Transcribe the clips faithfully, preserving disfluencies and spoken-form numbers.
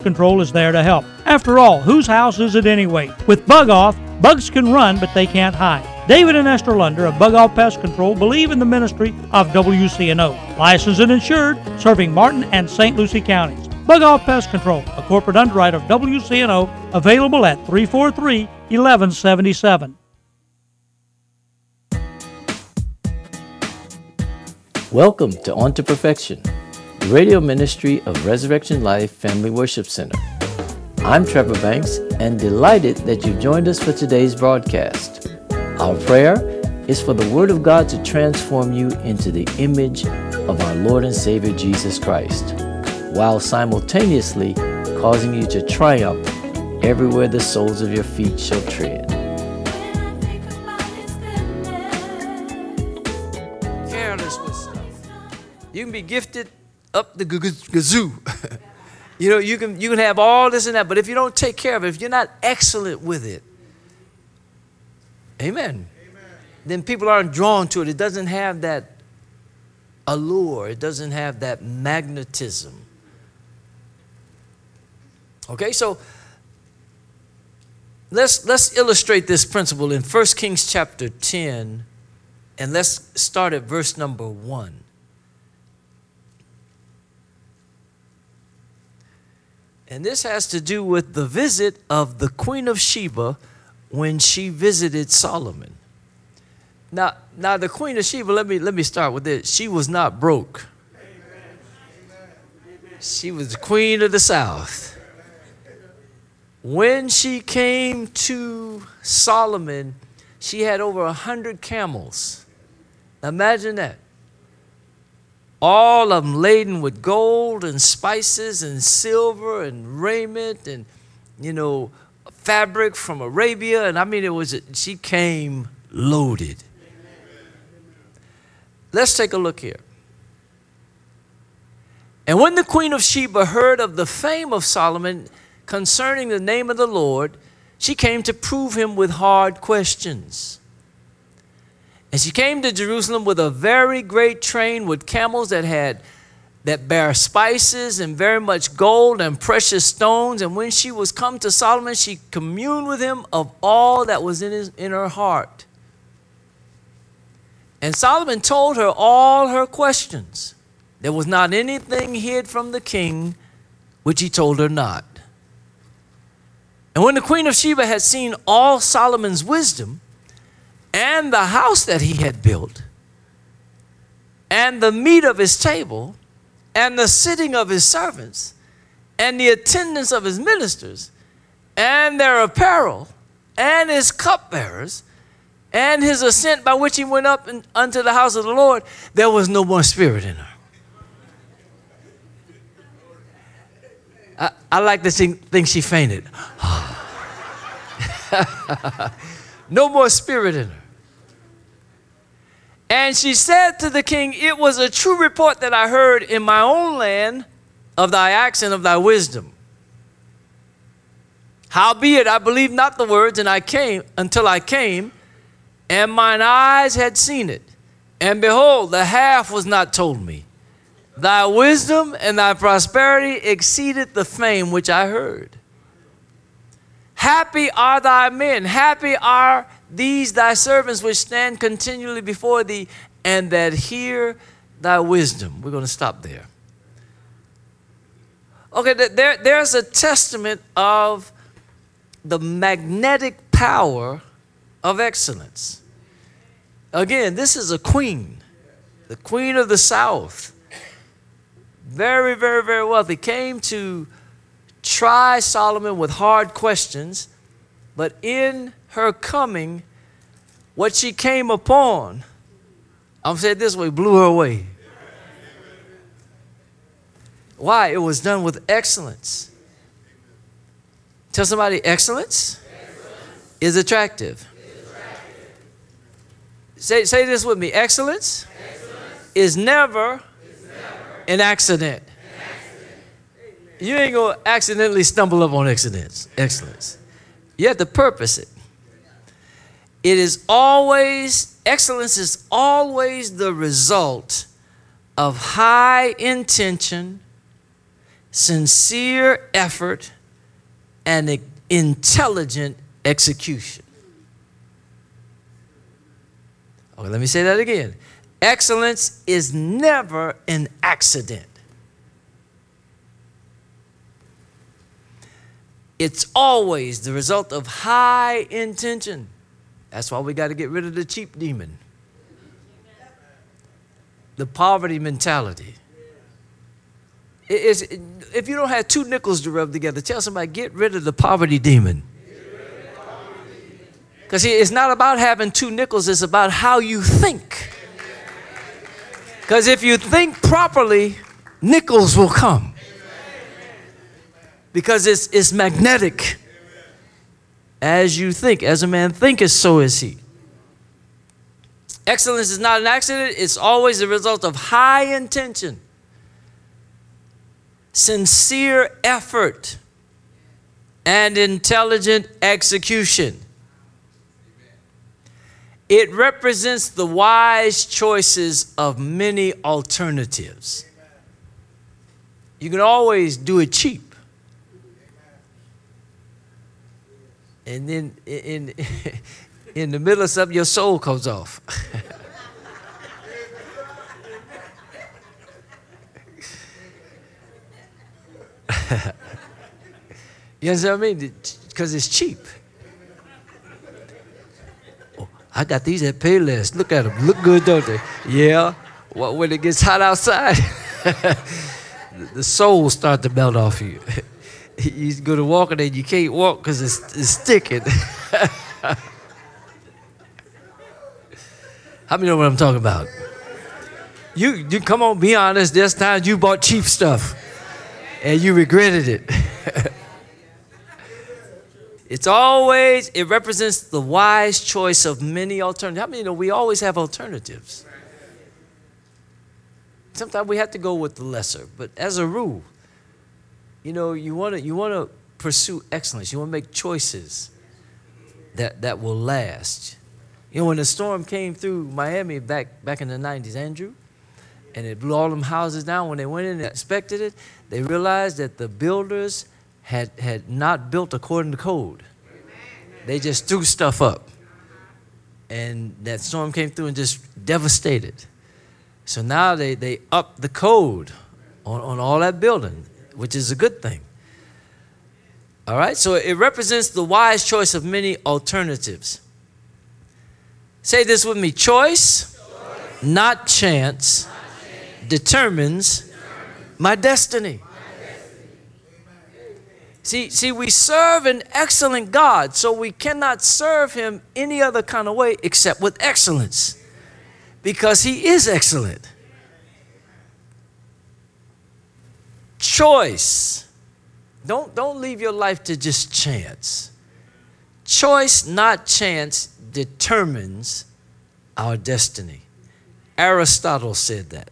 Control is there to help. After all, whose house is it anyway? With Bug Off, bugs can run, but they can't hide. David and Esther Lunder of Bug Off Pest Control believe in the ministry of W C N O. Licensed and insured, serving Martin and Saint Lucie counties. Bug Off Pest Control, a corporate underwriter of W C N O, available at three four three, one one seven seven. Welcome to On to Perfection, the radio ministry of Resurrection Life Family Worship Center. I'm Trevor Banks and delighted that you've joined us for today's broadcast. Our prayer is for the Word of God to transform you into the image of our Lord and Savior Jesus Christ, while simultaneously causing you to triumph everywhere the soles of your feet shall tread. Careless with stuff. You can be gifted up the gazoo. You know, you can you can have all this and that, but if you don't take care of it, if you're not excellent with it, amen, amen. Then people aren't drawn to it. It doesn't have that allure. It doesn't have that magnetism. Okay, so let's let's illustrate this principle in First Kings chapter ten, and let's start at verse number one. And this has to do with the visit of the Queen of Sheba when she visited Solomon. Now, now the Queen of Sheba, let me let me start with this. She was not broke. She was the Queen of the South. When she came to Solomon, she had over a hundred camels. Now imagine that. All of them laden with gold and spices and silver and raiment and, you know, fabric from Arabia. And I mean, it was, she came loaded. Let's take a look here. And when the Queen of Sheba heard of the fame of Solomon concerning the name of the Lord, she came to prove him with hard questions. And she came to Jerusalem with a very great train with camels that had that bare spices and very much gold and precious stones. And when she was come to Solomon, she communed with him of all that was in his in her heart. And Solomon told her all her questions. There was not anything hid from the king which he told her not. And when the Queen of Sheba had seen all Solomon's wisdom, and the house that he had built, and the meat of his table, and the sitting of his servants, and the attendance of his ministers, and their apparel, and his cupbearers, and his ascent by which he went up in, unto the house of the Lord, there was no more spirit in her. I, I like to think, think she fainted. No more spirit in her. And she said to the king, it was a true report that I heard in my own land of thy acts and of thy wisdom. Howbeit, I believed not the words, and I came until I came, and mine eyes had seen it. And behold, the half was not told me. Thy wisdom and thy prosperity exceeded the fame which I heard. Happy are thy men, happy are these thy servants which stand continually before thee, and that hear thy wisdom. We're going to stop there. Okay, there, there's a testament of the magnetic power of excellence. Again, this is a queen, the Queen of the South. Very, very, very wealthy. Came to try Solomon with hard questions, but in her coming, what she came upon, I'm saying it this way, blew her away. Why? It was done with excellence. Tell somebody, excellence, excellence. Is attractive. Is attractive. Say, say this with me. Excellence, excellence. Is never, is never an accident. An accident. You ain't going to accidentally stumble up on excellence. Excellence. You have to purpose it. It is always, excellence is always the result of high intention, sincere effort, and intelligent execution. Okay, let me say that again. Excellence is never an accident. It's always the result of high intention. That's why we got to get rid of the cheap demon. The poverty mentality. It is, if you don't have two nickels to rub together, tell somebody, get rid of the poverty demon. Because it's not about having two nickels, it's about how you think. Because if you think properly, nickels will come. Because it's, it's magnetic. As you think, as a man thinketh, so is he. Excellence is not an accident. It's always the result of high intention, sincere effort, and intelligent execution. It represents the wise choices of many alternatives. You can always do it cheap. And then in, in the middle of something, your soul comes off. You understand what I mean? Because it's cheap. Oh, I got these at Payless. Look at them. Look good, don't they? Yeah. Well, when it gets hot outside, the soul starts to melt off you. You go to walking and you can't walk because it's, it's sticking. How many know what I'm talking about? You, you come on, be honest. There's times you bought cheap stuff and you regretted it. It's always, it represents the wise choice of many alternatives. How many know we always have alternatives? Sometimes we have to go with the lesser, but as a rule, you know, you want to you want to pursue excellence. You want to make choices that, that will last. You know, when the storm came through Miami back back in the nineties, Andrew, and it blew all them houses down, when they went in and inspected it, they realized that the builders had, had not built according to code. They just threw stuff up. And that storm came through and just devastated. So now they, they upped the code on, on all that building, which is a good thing. All right, so it represents the wise choice of many alternatives. Say this with me. Choice, choice. Not chance, not chance. Determines, determines my destiny. My destiny. See, see, we serve an excellent God, so we cannot serve him any other kind of way except with excellence, because he is excellent. Choice. Don't, don't leave your life to just chance. Choice, not chance, determines our destiny. Aristotle said that.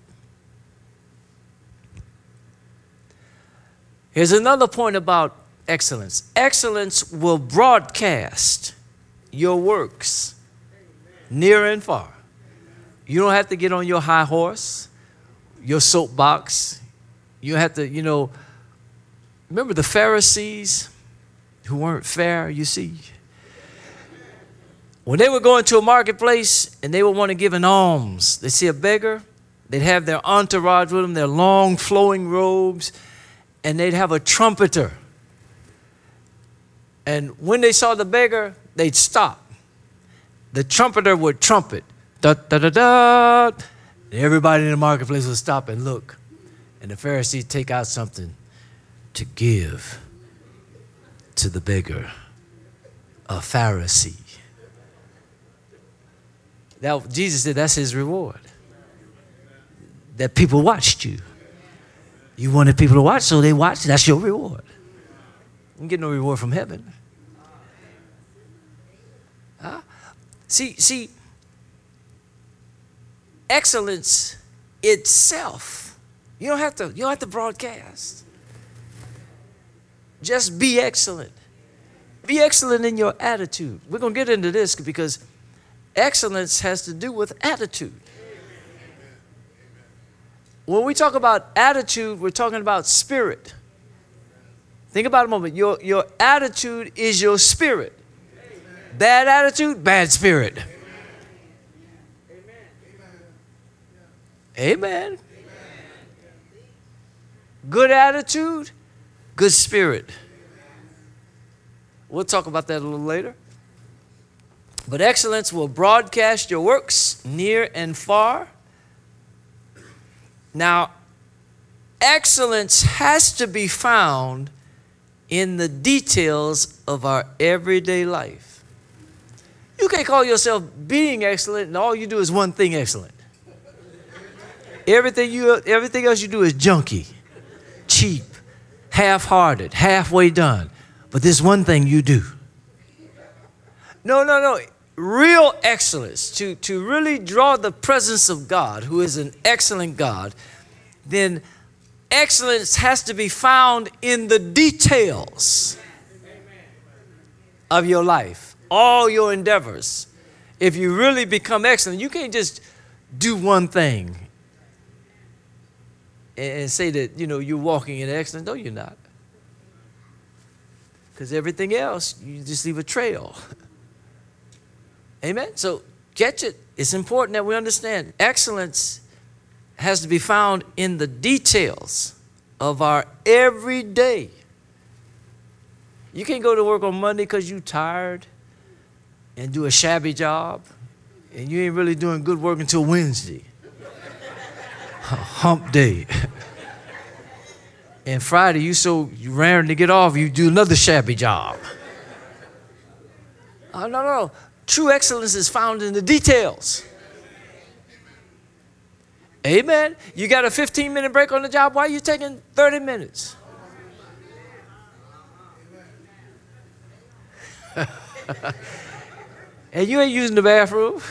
Here's another point about excellence. Excellence will broadcast your works near and far. You don't have to get on your high horse, your soapbox. You have to, you know, remember the Pharisees who weren't fair, you see? When they would go into a marketplace and they would want to give an alms, they'd see a beggar, they'd have their entourage with them, their long flowing robes, and they'd have a trumpeter. And when they saw the beggar, they'd stop. The trumpeter would trumpet, da da da da, and everybody in the marketplace would stop and look. And the Pharisees take out something to give to the beggar, a Pharisee. Now, Jesus said that's his reward. That people watched you. You wanted people to watch, so they watched. That's your reward. You don't get no reward from heaven. Huh? See, see, excellence itself. You don't have to, you don't have to broadcast. Just be excellent. Be excellent in your attitude. We're going to get into this because excellence has to do with attitude. When we talk about attitude, we're talking about spirit. Think about it a moment. Your, your attitude is your spirit. Bad attitude, bad spirit. Amen. Good attitude, good spirit. We'll talk about that a little later. But excellence will broadcast your works near and far. Now, excellence has to be found in the details of our everyday life. You can't call yourself being excellent and all you do is one thing excellent. Everything, you, everything else you do is junky, cheap, half-hearted, halfway done. But this one thing you do. No, no, no. Real excellence, to, to really draw the presence of God, who is an excellent God, then excellence has to be found in the details of your life, all your endeavors. If you really become excellent, you can't just do one thing and say that, you know, you're walking in excellence. No, you're not. Because everything else, you just leave a trail. Amen? So catch it. It's important that we understand excellence has to be found in the details of our everyday. You can't go to work on Monday because you're tired and do a shabby job, and you ain't really doing good work until Wednesday. Hump day. And Friday, you so raring to get off, you do another shabby job. Oh, no, no. True excellence is found in the details. Amen. You got a fifteen minute break on the job. Why are you taking thirty minutes? And you ain't using the bathroom.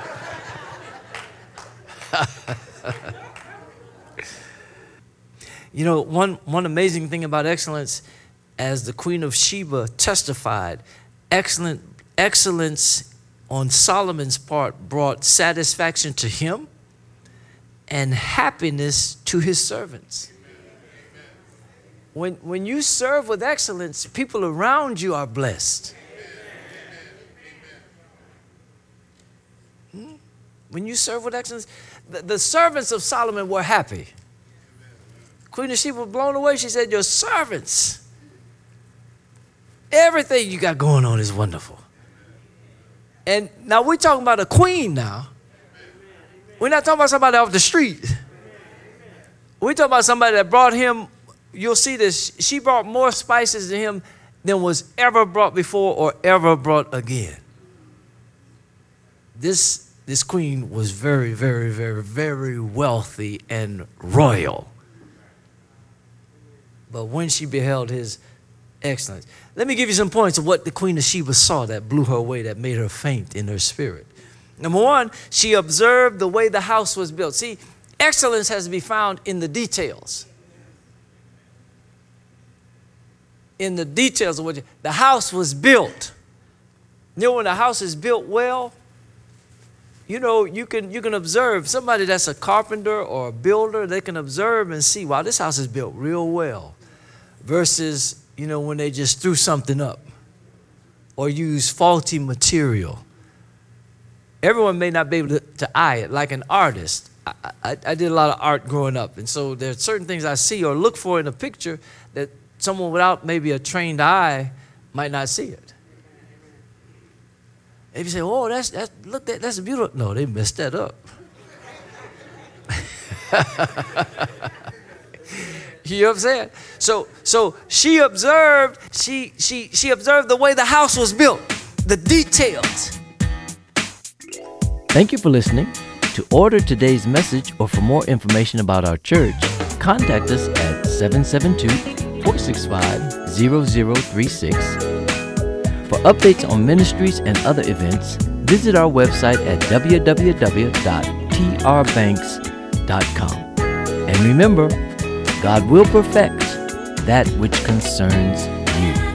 You know, one, one amazing thing about excellence, as the Queen of Sheba testified, excellent, excellence on Solomon's part brought satisfaction to him and happiness to his servants. When, when you serve with excellence, people around you are blessed. Hmm? When you serve with excellence, the, the servants of Solomon were happy. Queen of Sheba was blown away. She said, your servants, everything you got going on is wonderful. And now we're talking about a queen now. We're not talking about somebody off the street. We're talking about somebody that brought him, you'll see this, she brought more spices to him than was ever brought before or ever brought again. This, this queen was very, very, very, very wealthy and royal. But when she beheld his excellence. Let me give you some points of what the Queen of Sheba saw that blew her away, that made her faint in her spirit. Number one, she observed the way the house was built. See, excellence has to be found in the details. In the details of what you, the house was built. You know, when a house is built well, you know, you can, you can observe somebody that's a carpenter or a builder, they can observe and see, wow, this house is built real well. Versus, you know, when they just threw something up or use faulty material. Everyone may not be able to, to eye it. Like an artist, I, I, I did a lot of art growing up, and so there are certain things I see or look for in a picture that someone without maybe a trained eye might not see it. If you say, oh, that's, that's, look, that, that's beautiful. No, they messed that up. You know what I'm saying? So, so she observed, she, she, she observed the way the house was built, the details. Thank you for listening. To order today's message or for more information about our church, contact us at seven seven two, four six five, zero zero three six. For updates on ministries and other events, visit our website at w w w dot t r banks dot com. And remember, God will perfect that which concerns you.